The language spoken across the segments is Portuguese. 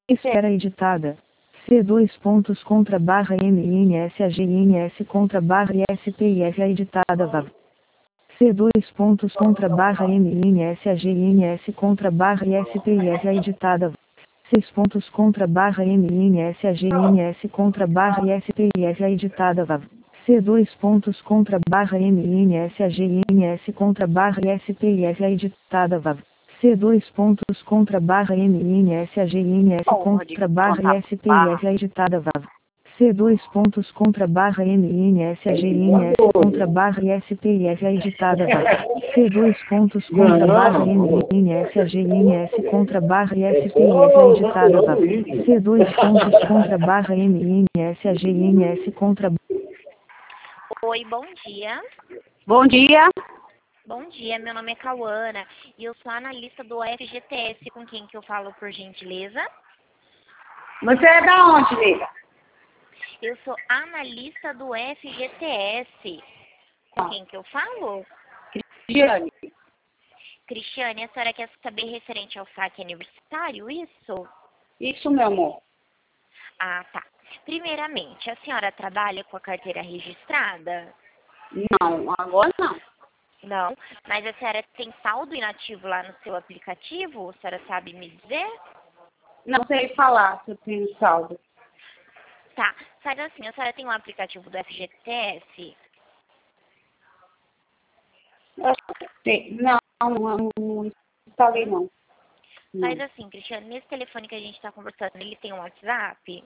Esfera editada. C dois pontos contra barra MNSAGNS contra barra SPIF editada VAV. C dois pontos contra barra MNSAGNS contra barra SPIF editada. 6 pontos contra barra MNSAGNS contra barra SPIF editada VAV. C dois pontos contra barra MNSAGNS contra barra SPIF editada VAV. C dois pontos contra barra MNSAGNS contra barra SPIF editada VAV. C dois pontos contra barra MNSAGNS contra barra SPIF editada VAV. C dois pontos contra barra MNSAGNS contra barra SPIF editada VAV. C dois pontos contra barra MNSAGNS contra. Oi, bom dia. Bom dia. Bom dia, meu nome é Cauana e eu sou analista do FGTS. Com quem que eu falo, por gentileza? Você é da onde, nega? Eu sou analista do FGTS. Com quem que eu falo? Cristiane. Cristiane, a senhora quer saber referente ao saque aniversário, isso? Isso, meu amor. Ah, tá. Primeiramente, a senhora trabalha com a carteira registrada? Não, agora não. Não, mas a senhora tem saldo inativo lá no seu aplicativo? A senhora sabe me dizer? Não sei falar se eu tenho saldo. Tá, faz assim, a senhora tem um aplicativo do FGTS? Não instalei não. Faz assim, Cristiano, nesse telefone que a gente está conversando, ele tem um WhatsApp?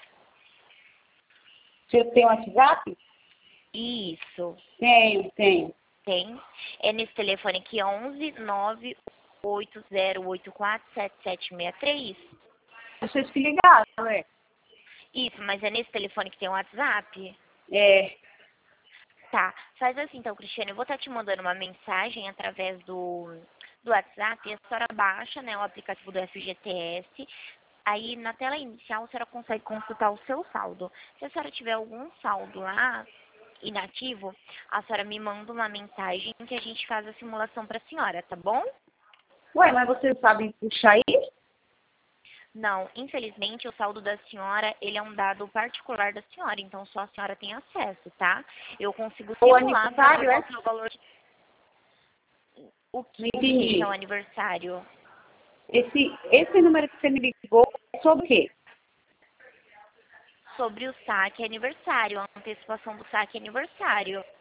Se eu tenho WhatsApp? Isso. Tenho. Tem. É nesse telefone aqui, 11 98084 7763. Vocês que ligaram, é? Isso, mas é nesse telefone que tem o WhatsApp? É. Tá, faz assim então, Cristiane, eu vou estar te mandando uma mensagem através do WhatsApp e a senhora baixa, né, o aplicativo do FGTS. Aí na tela inicial a senhora consegue consultar o seu saldo. Se a senhora tiver algum saldo lá inativo, a senhora me manda uma mensagem que a gente faz a simulação para a senhora, tá bom? Ué, mas vocês sabem puxar isso? Não, infelizmente o saldo da senhora, ele é um dado particular da senhora, então só a senhora tem acesso, tá? Eu consigo O simular para aniversário, é? o valor. O que Entendi. é o aniversário? Esse número que você me ligou é sobre o quê? Sobre o saque aniversário, a antecipação do saque aniversário.